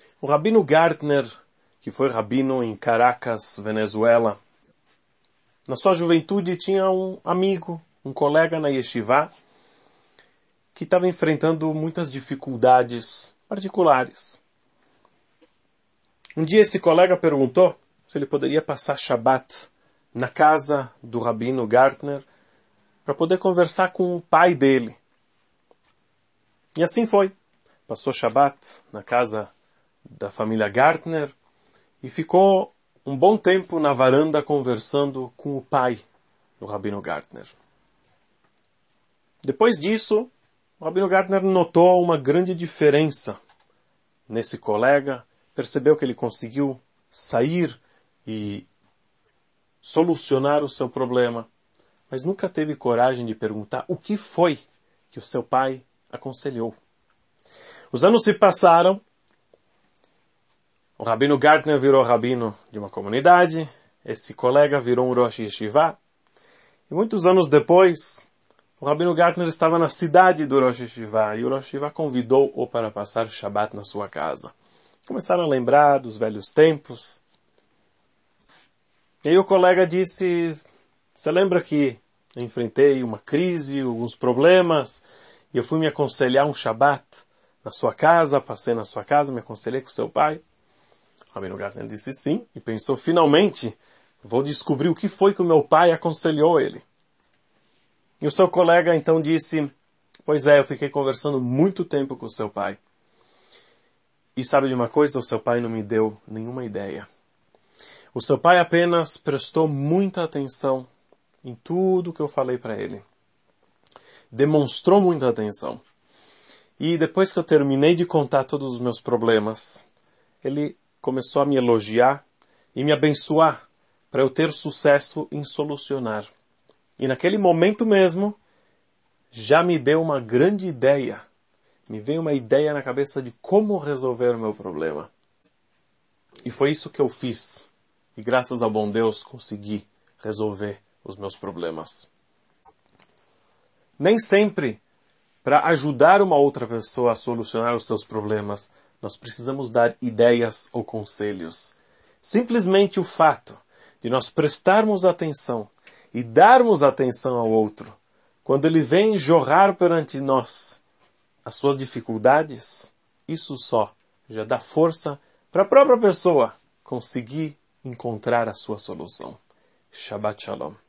O Rabino Gartner, que foi rabino em Caracas, Venezuela, na sua juventude tinha um amigo, um colega na yeshiva, que estava enfrentando muitas dificuldades particulares. Um dia esse colega perguntou se ele poderia passar Shabat na casa do Rabino Gartner para poder conversar com o pai dele. E assim foi. Passou Shabat na casa da família Gartner e ficou um bom tempo na varanda conversando com o pai do Rabino Gartner. Depois disso, o Rabino Gartner notou uma grande diferença nesse colega, percebeu que ele conseguiu sair e solucionar o seu problema, mas nunca teve coragem de perguntar o que foi que o seu pai aconselhou. Os anos se passaram, o Rabino Gartner virou rabino de uma comunidade, esse colega virou um Rosh Yeshiva, e muitos anos depois, o Rabino Gartner estava na cidade do Rosh Yeshiva, e o Rosh Yeshiva convidou-o para passar Shabat na sua casa. Começaram a lembrar dos velhos tempos. E aí o colega disse, você lembra que eu enfrentei uma crise, alguns problemas, e eu fui me aconselhar um Shabat na sua casa, passei na sua casa, me aconselhei com seu pai? O Rabino Gartner disse sim, e pensou, finalmente, vou descobrir o que foi que o meu pai aconselhou ele. E o seu colega então disse, pois é, eu fiquei conversando muito tempo com o seu pai. E sabe de uma coisa? O seu pai não me deu nenhuma ideia. O seu pai apenas prestou muita atenção em tudo que eu falei para ele. Demonstrou muita atenção. E depois que eu terminei de contar todos os meus problemas, ele começou a me elogiar e me abençoar para eu ter sucesso em solucionar. E naquele momento mesmo, já me deu uma grande ideia. Me veio uma ideia na cabeça de como resolver o meu problema. E foi isso que eu fiz. E graças ao bom Deus consegui resolver os meus problemas. Nem sempre, para ajudar uma outra pessoa a solucionar os seus problemas, nós precisamos dar ideias ou conselhos. Simplesmente o fato de nós prestarmos atenção e darmos atenção ao outro, quando ele vem jorrar perante nós as suas dificuldades, isso só já dá força para a própria pessoa conseguir encontrar a sua solução. Shabbat Shalom.